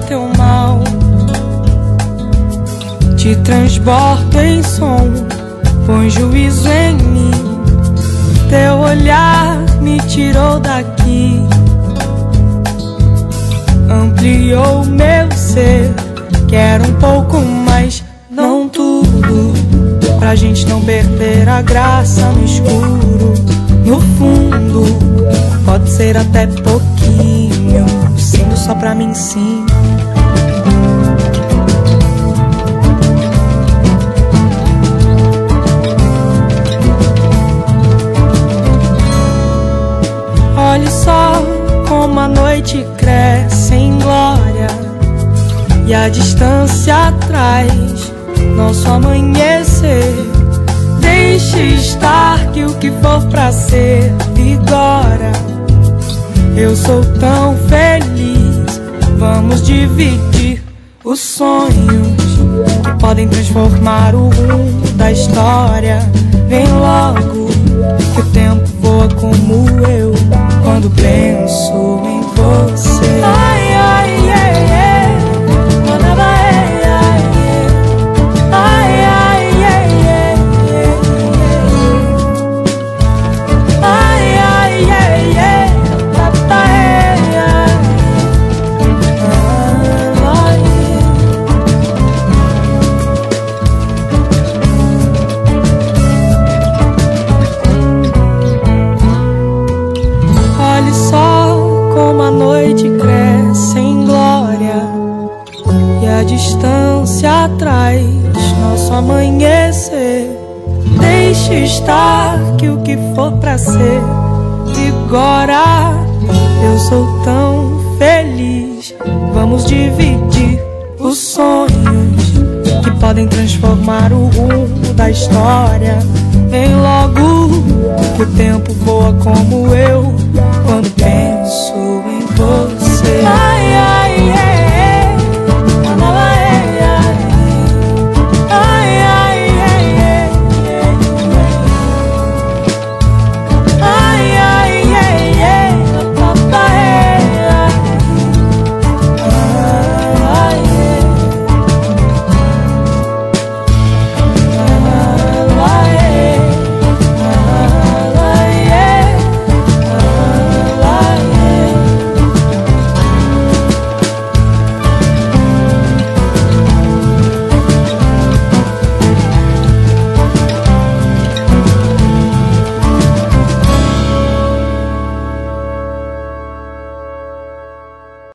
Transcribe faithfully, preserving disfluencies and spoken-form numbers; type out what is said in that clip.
teu mal. Te transbordo em som, põe juízo em mim. Teu olhar me tirou daqui, ampliou meu ser. Quero um pouco mais, não tudo, pra gente não perder a graça no escuro. No fundo, pode ser até pouquinho, sendo só pra mim sim. Olhe só como a noite cresce em glória e a distância traz nosso amanhecer. Deixe estar que o que for pra ser vigora. Eu sou tão feliz, vamos dividir os sonhos que podem transformar o rumo da história. Vem logo, que o tempo voa como eu quando penso em você. Ai, ai, ai, ai. Manava, ai, ai, ai, ai, ai, ai, ai, ai, ai, papai, ai, olhe só como a noite cresce em glória e a distância traz nosso amanhecer. Deixe estar que o que for pra ser vigora. Eu sou tão feliz, vamos dividir os sonhos que podem transformar o rumo da história. Vem logo, que o tempo voa como eu quando penso